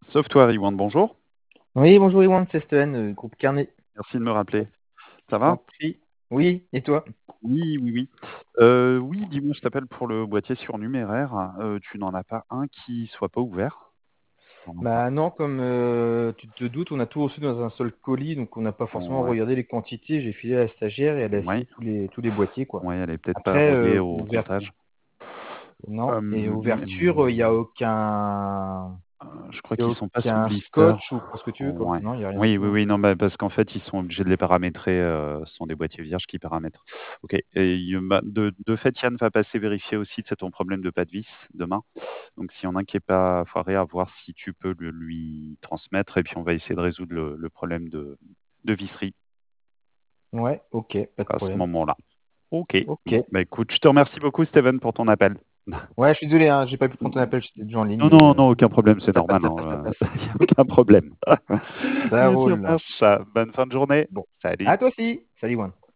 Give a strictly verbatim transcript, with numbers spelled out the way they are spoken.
Software Iwan, bonjour. Oui, bonjour Iwan, c'est Steven, euh, groupe Carnet. Merci de me rappeler. Ça Je va? t'en prie. Oui, et toi? Oui, oui, oui. Heu, oui, dis-moi, je t'appelle pour le boîtier surnuméraire. Heu, tu n'en as pas un qui soit pas ouvert? Tu en as pas Bah non, comme euh, tu te doutes, on a tout reçu dans un seul colis, donc on n'a pas un? forcément Ouais, regardé les quantités. J'ai filé à la stagiaire et elle a ouais, essayé tous les, tous les boîtiers, quoi. ouais, elle est peut-être pas Après, reliée euh, au ouvert... comptage. non, et Hem, ouverture, il n'y a mmh, aucun... heu, je crois y a qu'ils sont pas sous aucun blister. scotch ou quoi ce que tu veux, quoi. Ouais. Non, il n'y a rien du Oui, tout, oui, hein. oui, non, bah, parce qu'en fait, ils sont obligés de les paramétrer, heu, ce sont des boîtiers vierges qui paramètrent. OK, et il bah, de de fait, Yann va passer vérifier aussi, c'est ton problème de pas de vis demain. Donc s'il y en a un qui est pas foiré, à voir si tu peux le lui transmettre et puis on va essayer de résoudre le le problème de de visserie Ouais, ok, pas de à ce problème. moment-là. OK. Ok. Bon, bah, écoute, je te remercie beaucoup Steven pour ton appel. Ouais, je suis désolé, hein, j'ai pas pu prendre ton appel, j'étais déjà en ligne, Non, mais non, euh, non, aucun problème, c'est ça passe, normal, ça passe, ça hein, passe. il y a aucun problème. Ça Ça roule. marche. Bonne fin de journée. Bon. Salut. À toi aussi. Salut, Iwan.